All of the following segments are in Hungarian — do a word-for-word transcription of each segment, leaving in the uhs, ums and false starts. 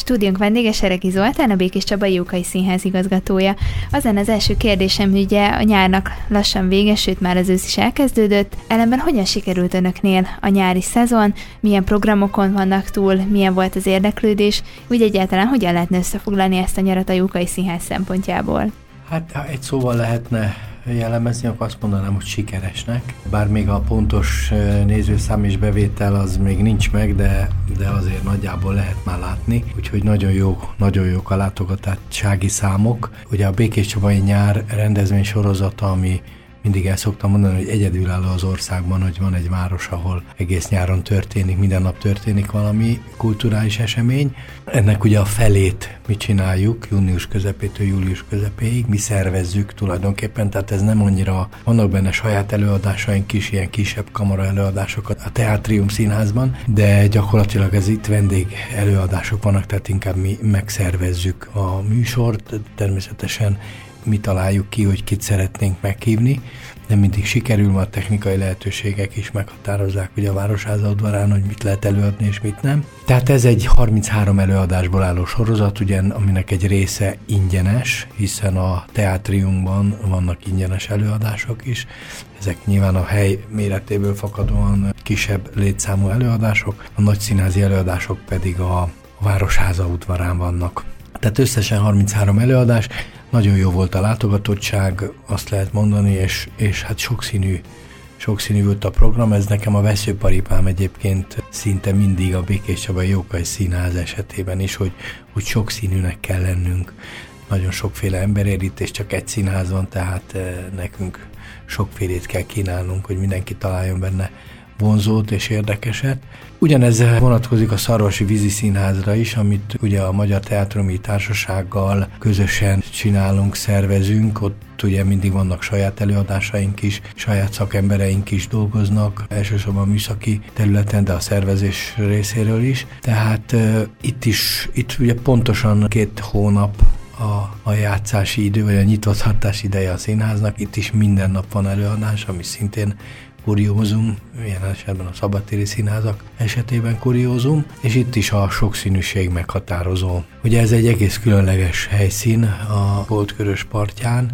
Stúdiónk vendége Seregi Zoltán, a Békés Csabai Jókai Színház igazgatója. Azon az első kérdésem, ugye a nyárnak lassan vége, sőt már az ősz is elkezdődött. Ellenben hogyan sikerült önöknél a nyári szezon? Milyen programokon vannak túl? Milyen volt az érdeklődés? Úgy egyáltalán hogyan lehetne összefoglalni ezt a nyarat a Jókai Színház szempontjából? Hát, ha egy szóval lehetne jellemezni, akkor azt mondanám, hogy sikeresnek. Bár még a pontos nézőszám és bevétel az még nincs meg, de, de azért nagyjából lehet már látni. Úgyhogy nagyon jó, nagyon jók a látogatottsági számok. Ugye a Békés Csabai nyár rendezvény sorozata, ami mindig el szoktam mondani, hogy egyedülálló az országban, hogy van egy város, ahol egész nyáron történik, minden nap történik valami kulturális esemény. Ennek ugye a felét mi csináljuk, június közepétől július közepéig, mi szervezzük tulajdonképpen, tehát ez nem annyira, vannak benne saját előadásaink is, ilyen kisebb kamara előadásokat a Teátrium Színházban, de gyakorlatilag ez itt vendég előadások vannak, tehát inkább mi megszervezzük a műsort, természetesen mi találjuk ki, hogy kit szeretnénk meghívni, de mindig sikerül, mert a technikai lehetőségek is meghatározzák ugye a Városháza udvarán, hogy mit lehet előadni és mit nem. Tehát ez egy harminchárom előadásból álló sorozat, ugye, aminek egy része ingyenes, hiszen a Teátriumban vannak ingyenes előadások is. Ezek nyilván a hely méretéből fakadóan kisebb létszámú előadások, a nagy színházi előadások pedig a Városháza udvarán vannak. Tehát összesen harminchárom előadás, nagyon jó volt a látogatottság, azt lehet mondani, és, és hát sokszínű, sokszínű volt a program. Ez nekem a veszőparipám egyébként szinte mindig a Békés Csabai Jókai Színház esetében is, hogy, hogy sokszínűnek kell lennünk. Nagyon sokféle ember ér itt, és csak egy színház van, tehát nekünk sokfélét kell kínálnunk, hogy mindenki találjon benne vonzót és érdekeset. Ugyanez vonatkozik a Szarvasi Vízi Színházra is, amit ugye a Magyar Teátrumi Társasággal közösen csinálunk, szervezünk. Ott ugye mindig vannak saját előadásaink is, saját szakembereink is dolgoznak, elsősorban műszaki területen, de a szervezés részéről is. Tehát uh, itt is, itt ugye pontosan két hónap a, a játszási idő, vagy a nyitvatartás ideje a színháznak. Itt is minden nap van előadás, ami szintén kuriózum, ilyen esetben a szabadtéri színházak esetében kuriózum, és itt is a sokszínűség meghatározó. Ugye ez egy egész különleges helyszín a Holdkörös partján,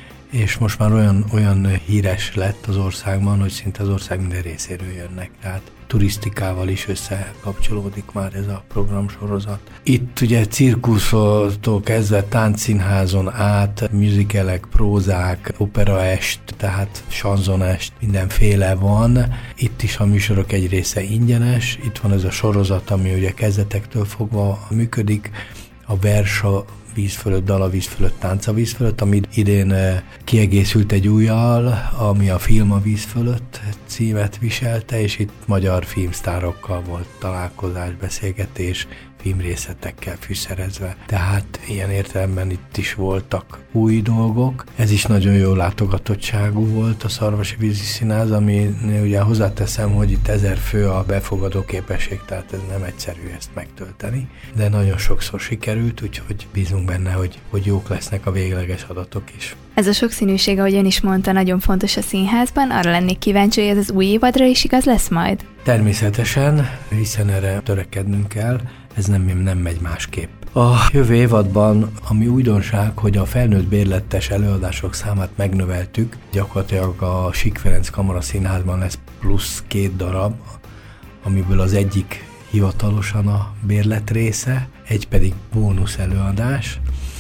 és most már olyan, olyan híres lett az országban, hogy szinte az ország minden részéről jönnek, tehát turisztikával is összekapcsolódik már ez a programsorozat. Itt ugye cirkusztól kezdve táncszínházon át, musicalek, prózák, operaest, tehát sanzonest, mindenféle van. Itt is a műsorok egy része ingyenes, itt van ez a sorozat, ami ugye kezdetektől fogva működik, a vers a víz fölött, dal a víz fölött, tánc a víz fölött, ami idén kiegészült egy újjal, ami a Film a víz fölött címet viselte, és itt magyar filmsztárokkal volt találkozás, beszélgetés, filmrészetekkel fűszerezve. Tehát ilyen értelemben itt is voltak új dolgok. Ez is nagyon jó látogatottságú volt a Szarvasi Vízi Színház, ami ugye hozzáteszem, hogy itt ezer fő a befogadó képesség, tehát ez nem egyszerű ezt megtölteni, de nagyon sokszor sikerült, úgyhogy bízunk benne, hogy, hogy jók lesznek a végleges adatok is. Ez a sokszínűség, ahogy ön is mondta, nagyon fontos a színházban. Arra lennék kíváncsi, hogy ez az új évadra is igaz lesz majd? Természetesen, hiszen erre törekednünk kell, ez nem, nem megy másképp. A jövő évadban, ami újdonság, hogy a felnőtt bérletes előadások számát megnöveltük, gyakorlatilag a Sík Ferenc Kamara Színházban lesz plusz két darab, amiből az egyik hivatalosan a bérlet része, egy pedig bónusz előadás.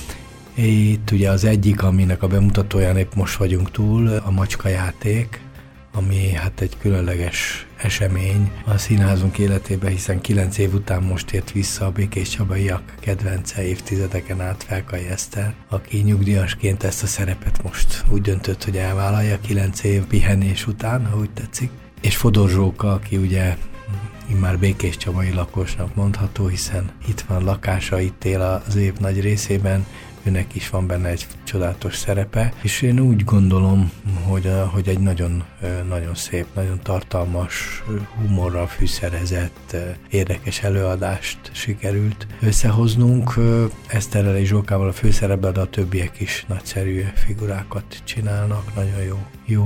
Itt ugye az egyik, aminek a bemutatóján épp most vagyunk túl, a Macska játék, ami hát egy különleges esemény a színházunk életében, hiszen kilenc év után most ért vissza a Békés Csabaiak kedvence, évtizedeken át Felkai Eszter, aki nyugdíjasként ezt a szerepet most úgy döntött, hogy elvállalja kilenc év pihenés után, ha úgy tetszik. És Fodor Zsóka, aki ugye immár Békés Csabai lakosnak mondható, hiszen itt van lakása, itt él az év nagy részében, őnek is van benne egy csodálatos szerepe, és én úgy gondolom, hogy, hogy egy nagyon, nagyon szép, nagyon tartalmas, humorral fűszerezett, érdekes előadást sikerült összehoznunk. Eszterrel és Zsókával a főszerepben, de a többiek is nagyszerű figurákat csinálnak, nagyon jó, jó a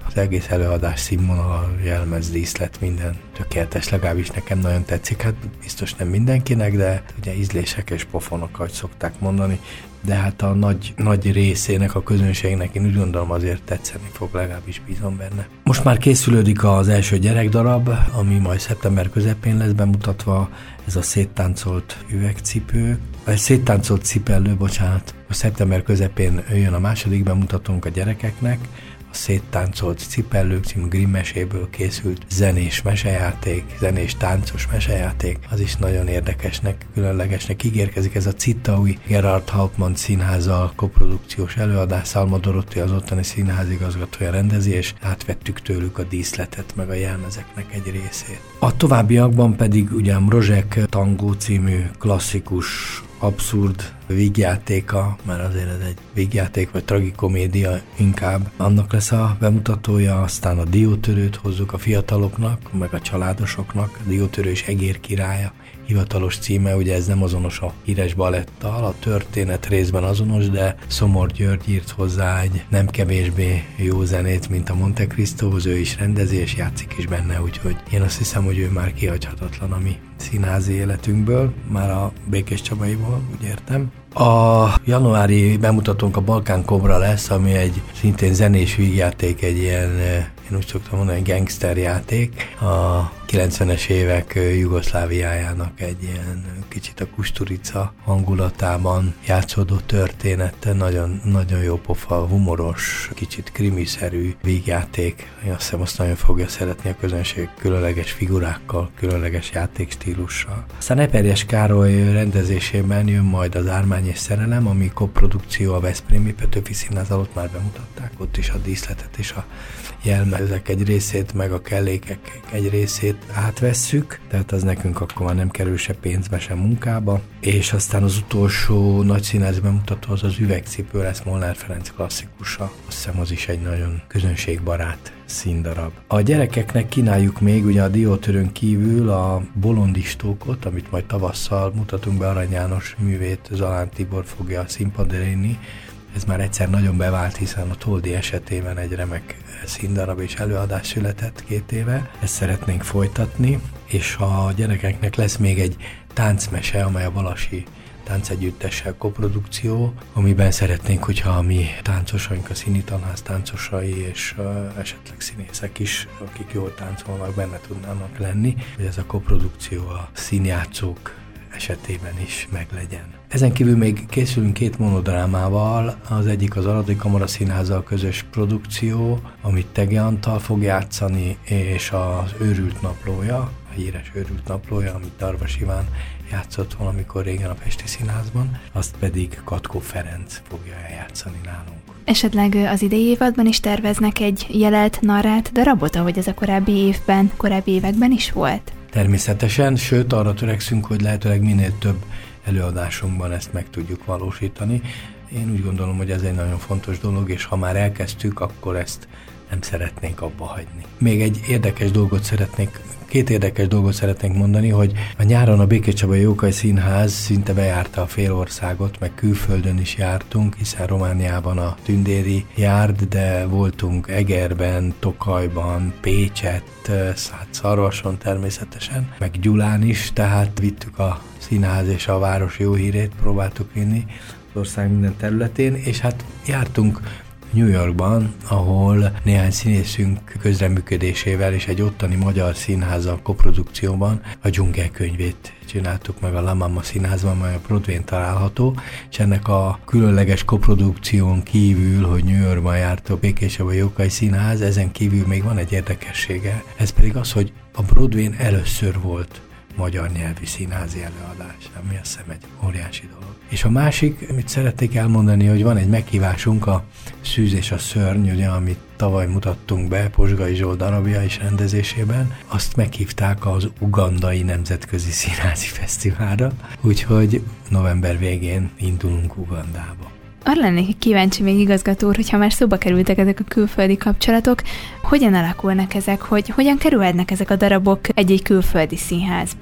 Az egész előadás színvonal, jelmez, díszlet, minden tökéletes, legalábbis nekem nagyon tetszik. Hát biztos nem mindenkinek, de ugye ízlések és pofonok, ahogy szokták mondani, de hát a nagy, nagy részének, a közönségnek én úgy gondolom azért tetszeni fog, legalábbis bízom benne. Most már készülődik az első gyerekdarab, ami majd szeptember közepén lesz bemutatva, ez a széttáncolt üvegcipő, vagy széttáncolt cipellő, bocsánat. A szeptember közepén jön a második bemutatónk a gyerekeknek, a Széttáncolt cipellők című Grimm meséből készült zenés mesejáték, zenés táncos mesejáték, az is nagyon érdekesnek, különlegesnek ígérkezik. Ez a Zittauи Gerhard Hauptmann színházzal koprodukciós előadás, Szalma Dorotti az ottani színházigazgatója rendezi, és átvettük tőlük a díszletet, meg a jelmezeknek egy részét. A továbbiakban pedig ugye a Mrozsek Tangó című klasszikus abszurd vígjátéka, mert azért ez egy vígjáték, vagy tragikomédia inkább. Annak lesz a bemutatója, aztán a Diótörőt hozzuk a fiataloknak, meg a családosoknak. A Diótörő és Egér királya hivatalos címe, ugye ez nem azonos a híres balettal, a történet részben azonos, de Szomor György írt hozzá egy nem kevésbé jó zenét, mint a Monte Cristohoz, ő is rendezi és játszik is benne, úgyhogy én azt hiszem, hogy ő már kihagyhatatlan a mi színházi életünkből, már a Békés Csabaiból, úgy értem. A januári bemutatónk a Balkán Kobra lesz, ami egy szintén zenés vígjáték, egy ilyen, én úgy szoktam mondani, gangsterjáték. A kilencvenes évek Jugoszláviájának egy ilyen kicsit a Kusturica hangulatában játszódó történet, nagyon, nagyon jó pofa, humoros, kicsit krimiszerű vígjáték. Én azt hiszem, azt nagyon fogja szeretni a közönség, különleges figurákkal, különleges játékstílussal. Aztán Eperjes Károly rendezésében jön majd az Ármány és Szerelem, ami koprodukció a Veszprémi Petőfi Színház alatt már bemutatták, ott is a díszletet és a jelmezek egy részét, meg a kellékek egy részét átvesszük, tehát az nekünk akkor már nem kerül se pénzbe, se munkába. És aztán az utolsó nagy színházi bemutató az az Üvegcipő lesz, Molnár Ferenc klasszikusa. Azt hiszem, az is egy nagyon közönségbarát színdarab. A gyerekeknek kínáljuk még ugye a Diótörőn kívül a Bolondistókot, amit majd tavasszal mutatunk be, Arany János művét Zalán Tibor fogja a színpadra inni. Ez már egyszer nagyon bevált, hiszen a Toldi esetében egy remek színdarab és előadás született két éve. Ezt szeretnénk folytatni, és a gyerekeknek lesz még egy táncmese, amely a Balasi táncegyüttessel koprodukció, amiben szeretnénk, hogyha a mi táncosaink, a Színi Tanház táncosai és uh, esetleg színészek is, akik jól táncolnak, benne tudnának lenni, hogy ez a koprodukció a színjátszók esetében is meglegyen. Ezen kívül még készülünk két monodrámával, az egyik az Aradai Kamara Színházzal közös produkció, amit Tege Antal fog játszani, és az Őrült Naplója, a híres Őrült Naplója, amit Darvas Iván játszott valamikor régen a Pesti Színházban, azt pedig Katkó Ferenc fogja eljátszani nálunk. Esetleg az idei évadban is terveznek egy jelelt, narrált darabot, ahogy ez a korábbi évben, korábbi években is volt? Természetesen, sőt arra törekszünk, hogy lehetőleg minél több előadásunkban ezt meg tudjuk valósítani. Én úgy gondolom, hogy ez egy nagyon fontos dolog, és ha már elkezdtük, akkor ezt nem szeretnénk abba hagyni. Még egy érdekes dolgot szeretnék, két érdekes dolgot szeretnénk mondani, hogy a nyáron a Békéscsabai Jókai Színház szinte bejárta a félországot, meg külföldön is jártunk, hiszen Romániában a Tündéri járt, de voltunk Egerben, Tokajban, Pécsett, Szarvason természetesen, meg Gyulán is, tehát vittük a színház és a város jó hírét, próbáltuk vinni az ország minden területén, és hát jártunk New Yorkban, ahol néhány színészünk közreműködésével és egy ottani magyar színházzal koprodukcióban a Dzsungel könyvét csináltuk meg a La Mama Színházban, mely a Broadwayn található, és ennek a különleges koprodukción kívül, hogy New Yorkban járt a Békéscsabai Jókai Színház, ezen kívül még van egy érdekessége, ez pedig az, hogy a Broadwayn először volt magyar nyelvű színházi előadás, ami azt hiszem egy óriási dolog. És a másik, amit szeretnék elmondani, hogy van egy meghívásunk, a Szűz és a Szörny, ugye, amit tavaly mutattunk be, Posgai Zsolt darabja is rendezésében, azt meghívták az Ugandai Nemzetközi Színházi Fesztiválra, úgyhogy november végén indulunk Ugandába. Arra lennék kíváncsi még, igazgató úr, hogyha már szóba kerültek ezek a külföldi kapcsolatok, hogyan alakulnak ezek, hogy hogyan kerülhetnek ezek a darabok egy-egy külföldi színházba?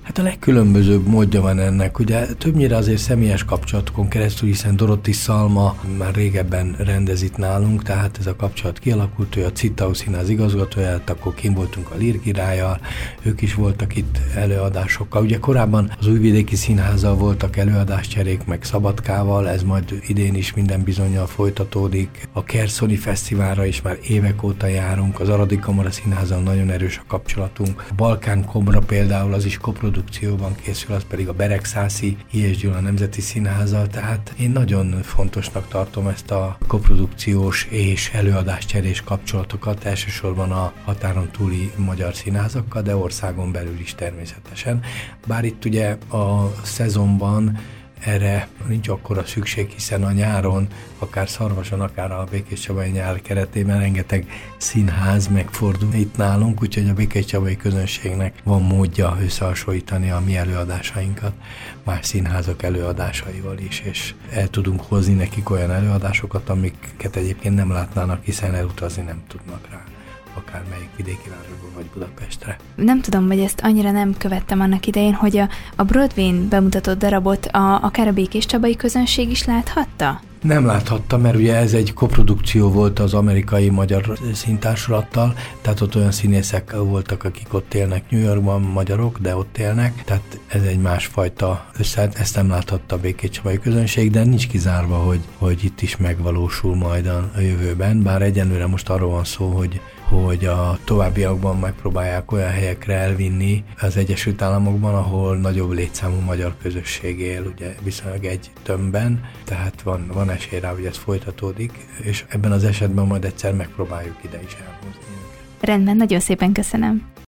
Hát a legkülönbözőbb módja van ennek. Ugye többnyire azért személyes kapcsolatokon keresztül, hiszen Dorotti Szalma már régebben rendez itt nálunk, tehát ez a kapcsolat kialakult, ő a Cittau Színház igazgatója, akkor kint voltunk a Lír királlyal, ők is voltak itt előadásokkal. Ugye korábban az Újvidéki Színházzal voltak előadáscserék, meg Szabadkával, ez majd idén is minden bizonnyal folytatódik. A Kerszoni Fesztiválra is már évek óta járunk, az Aradi Kamara Színházzal nagyon erős a kapcsolatunk. A Balkán Kobra például az is koprodukcióban készül, az pedig a Beregszászi I és Gyula Nemzeti Színházzal, tehát én nagyon fontosnak tartom ezt a koprodukciós és előadáscserés kapcsolatokat, elsősorban a határon túli magyar színházakkal, de országon belül is természetesen. Bár itt ugye a szezonban erre nincs akkora szükség, hiszen a nyáron, akár Szarvason, akár a Békéscsabai nyár keretében rengeteg színház megfordul itt nálunk, úgyhogy a békéscsabai közönségnek van módja összehasonlítani a mi előadásainkat más színházak előadásaival is, és el tudunk hozni nekik olyan előadásokat, amiket egyébként nem látnának, hiszen elutazni nem tudnak rá, akár melyik vidéki városból vagy Budapestre. Nem tudom, hogy ezt annyira nem követtem annak idején, hogy a, a Broadway-n bemutatott darabot a, akár a békéscsabai közönség is láthatta? Nem láthatta, mert ugye ez egy koprodukció volt az amerikai magyar színtársulattal, tehát ott olyan színészek voltak, akik ott élnek New Yorkban, magyarok, de ott élnek, tehát ez egy másfajta össze, ezt nem láthatta a békéscsabai közönség, de nincs kizárva, hogy, hogy itt is megvalósul majd a, a jövőben, bár egyenlőre most arról van szó, hogy hogy a továbbiakban megpróbálják olyan helyekre elvinni az Egyesült Államokban, ahol nagyobb létszámú magyar közösség él, ugye viszonylag egy tömbben, tehát van, van esély rá, hogy ez folytatódik, és ebben az esetben majd egyszer megpróbáljuk ide is elhozni őket. Rendben, nagyon szépen köszönöm.